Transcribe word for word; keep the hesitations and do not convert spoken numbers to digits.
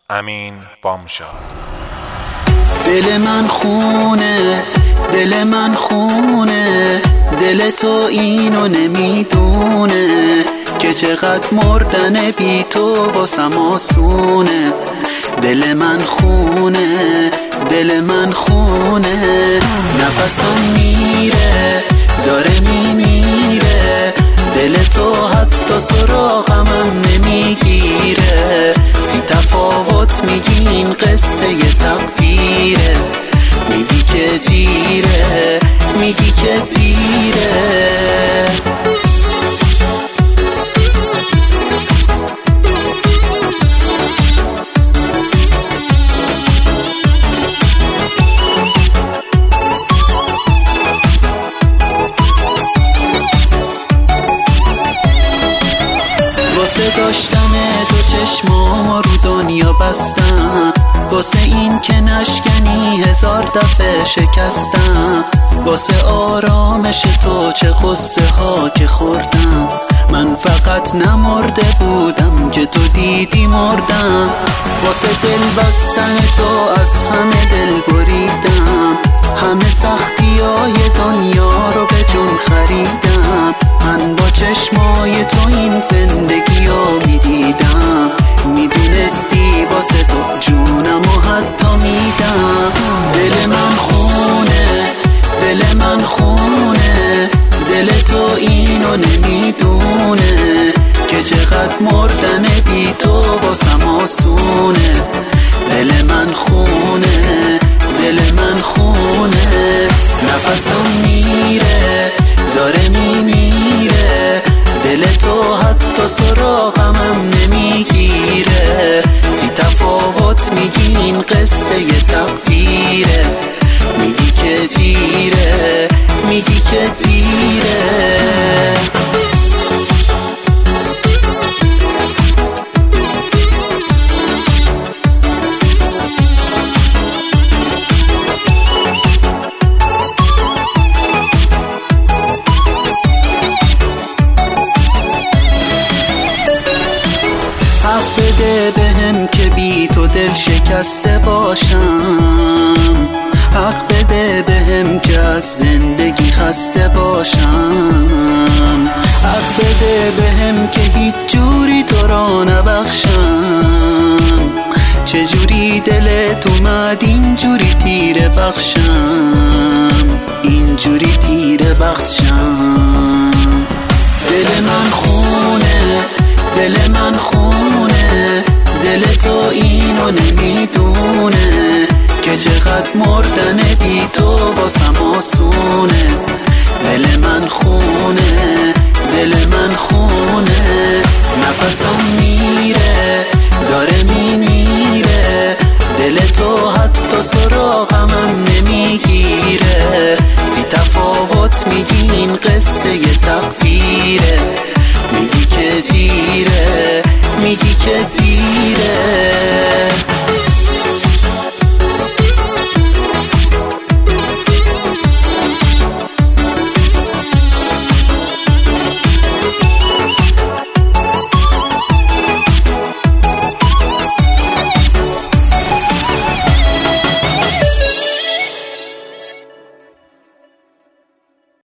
امین بامشاد. دل من خونه، دل من خونه، دل تو اینو نمیدونه که چقدر مردن بی تو واسم آسونه. دل من خونه، دل من خونه، نفسم میره داره میمیره، دل تو حتی سراغمم نمیگیره. بی تفاوت میگی این قصه ی تقدیره، میگی که دیره، میگی که دیره. واسه داشتن دو چشمام رو دنیا بستم، واسه این که نشکنی هزار دفعه شکستم، واسه آرامش تو چه قصه ها که خوردم. من فقط نمرده بودم که تو دیدی مردم، واسه دل بستن تو از همه دل بریدم، همه سختی های دنیا رو به جون خریدم. من با چشمای تو این زندگی رو میدیدم، میدونستی واسه تو جونم و حتی میدم. دل من خونه، دل من خونه، دل تو اینو نمیدونه که چقدر مردن بی تو واسم آسونه. دل من خونه، دل من خونه، نفسم میره داره میمیره، دل تو حتی سراغمم نمیگیره. بی تفاوت میگی این قصه ی تقدیره، میگی که دیره، میگی که دیره. حق بده بهم که بی تو دل شکسته باشم، حق بده بهم که از زندگی خسته باشم، حق بده بهم که هیچ جوری تو را نبخشم. چجوری دلت اومد اینجوری تیره بخشم، اینجوری تیره بخشم. دل من خونه، دل من خونه، دل تو اینو نمیدونه که چقدر مردن بی تو واسم آسونه. دل من خونه، دل من خونه، نفسم